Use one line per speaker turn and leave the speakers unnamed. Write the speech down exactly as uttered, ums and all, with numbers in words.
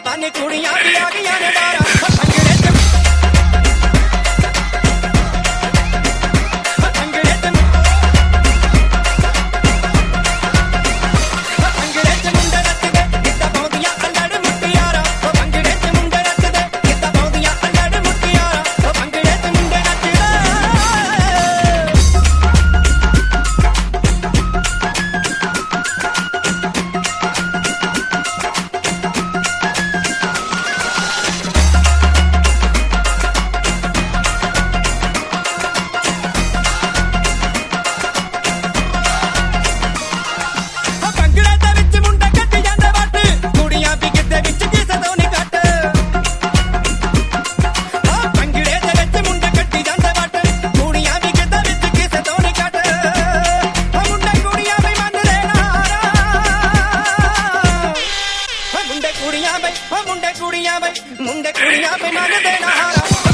बन कुड़ियां भी आ गईयां ने बारा भंगड़े च भंगड़े च भंगड़े च मुंडे नचदे गिद्धा पाउंदियां अल्लड़ मुटियारा भंगड़े च मुंडे नचदे गिद्धा पाउंदियां अल्लड़ मुटियारा भंगड़े च मुंडे नचदे मुंडे कुड़ियां बई मुंडे कुड़ियां बई मन देना हारा